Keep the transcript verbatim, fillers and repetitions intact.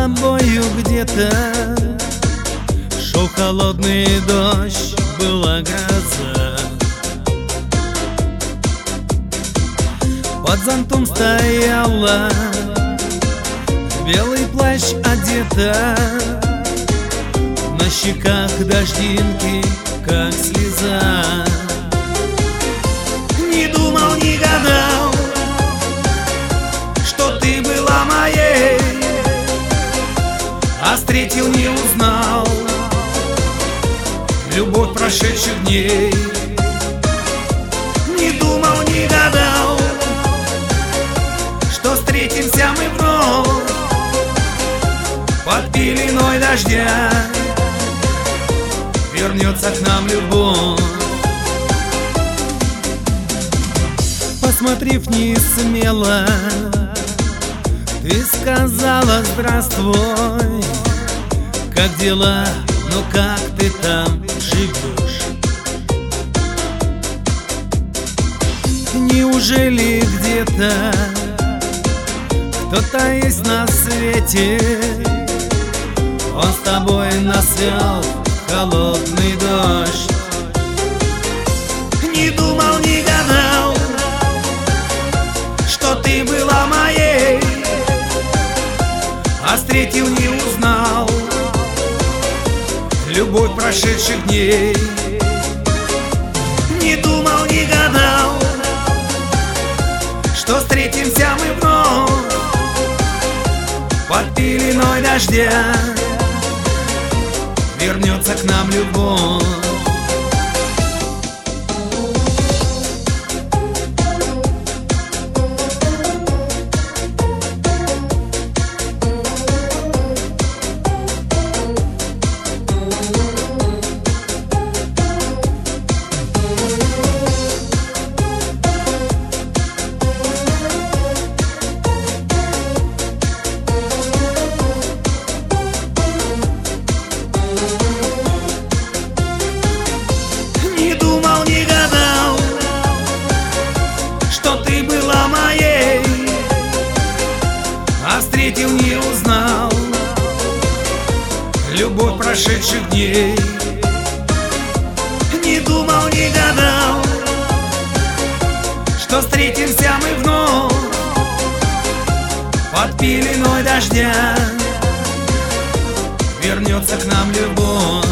тобою где-то шел холодный дождь, была гроза. Под зонтом стояла, в белый плащ одета, на щеках дождинки, как слеза. Не думал, не гадал, что ты была моей, а встретил, не узнал любовь прошедших дней. Не думал, не гадал, что встретимся мы вновь под пеленой дождя, вернется к нам любовь. Посмотрев не смело, ты сказала: здравствуй, как дела, ну как ты там живешь? Неужели где-то кто-то есть на свете? Он с тобой насел холодный дождь. Не думал, не гадал, что ты была моей, а встретил, не узнал любовь прошедших дней. Не думал, не гадал, что встретимся мы вновь под пеленой дождя, вернется к нам любовь. Не думал, не гадал, что ты была моей, а встретил, не узнал любовь прошедших дней. Не думал, не гадал, что встретимся мы вновь под пеленой дождя, вернется к нам любовь.